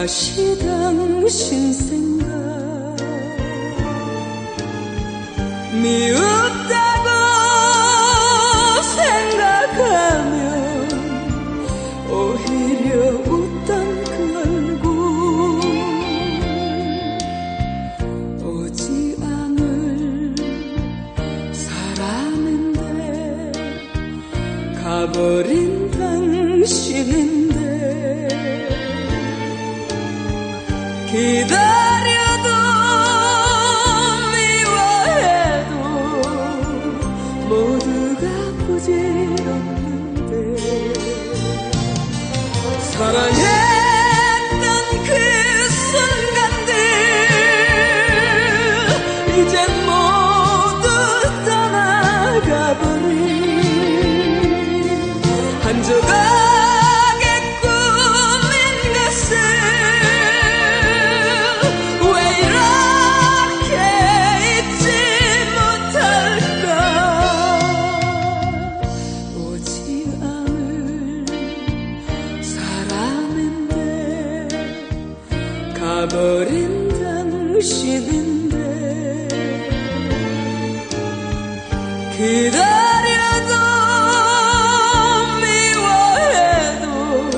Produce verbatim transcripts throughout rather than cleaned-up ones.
또다시 당신 생각 미흡다고 생각하면 오히려 웃던 그 얼굴 오지 않을 사람인데 가버린 당신인데 기다려도 미워해도 모두가 부질없는데 사랑했던 그 순간들 이젠 모두 떠나가버린 한 조각의 꿈인 것을 왜 이렇게 잊지 못할까 오지 않을 사람인데 가버린 당신인데 기다려도 미워해도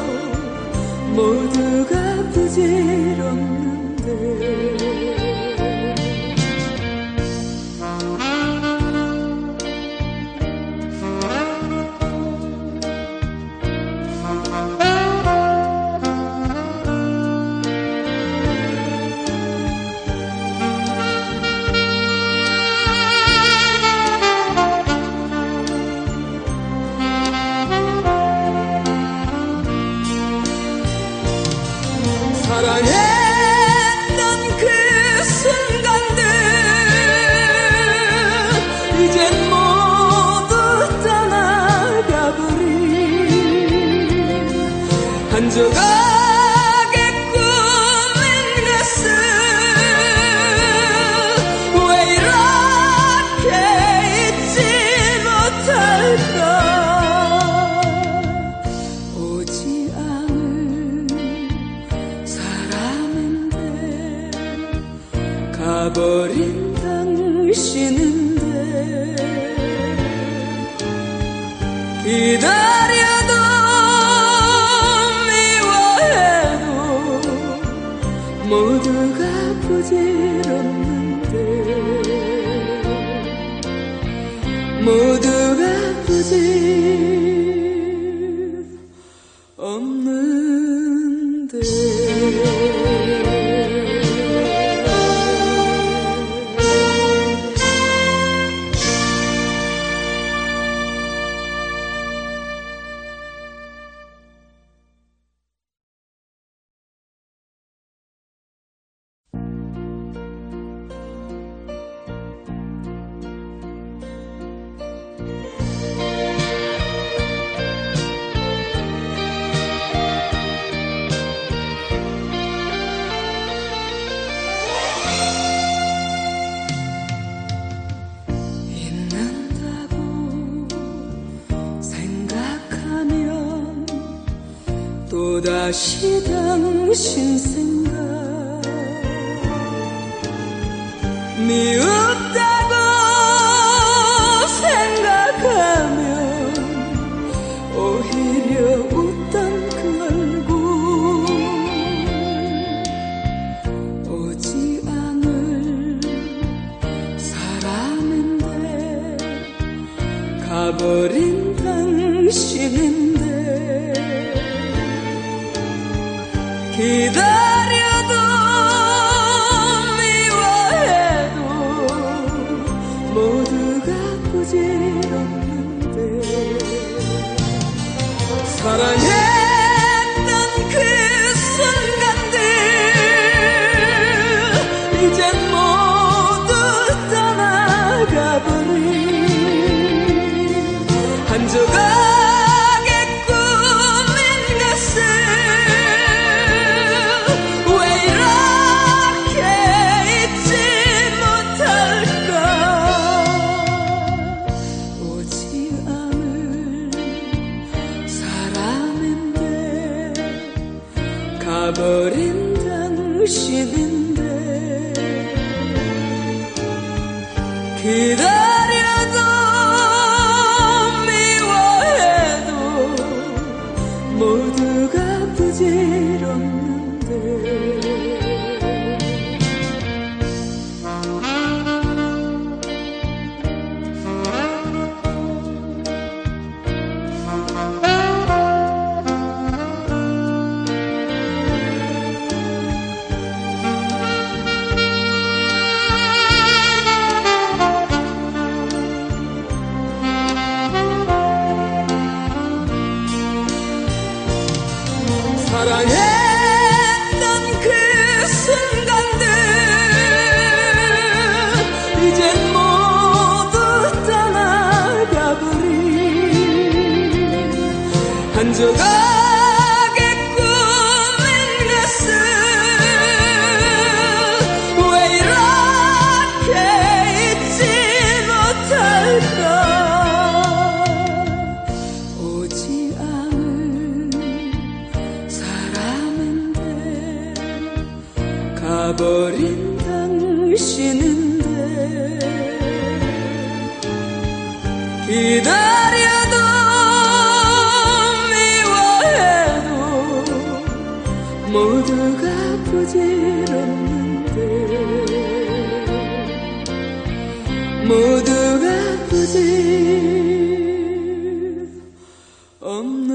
모두가 부질없는데 사랑했던 그 순간들 이젠 모두 떠나가버린 한 조각의 꿈인 것을 왜 이렇게 잊지 못할까 오지 않을 사람인데 가버린 당신인데 기다려도 미워해도 모두가 부질없는데 모두가 부질없는데 또다시 당신 생각 미흡다고 생각하면 오히려 웃던 그 얼굴 오지 않을 사람인데 가버린 당신인데 기다려도 미워해도 모두가 부질없는데 사랑했던 그 순간들 이젠 모두 떠나가버린 한 조각의 꿈인 것을 기다려도 미워해도 모두가 부질없는데 사랑했던 그 순간들 이젠 모두 떠나가버린 한 조각의 꿈인 것은 왜 이렇게 잊지 못할까 오지 않을 가버린 당신인데 기다려도 미워해도 모두가 부질없는데 모두가 부질없는데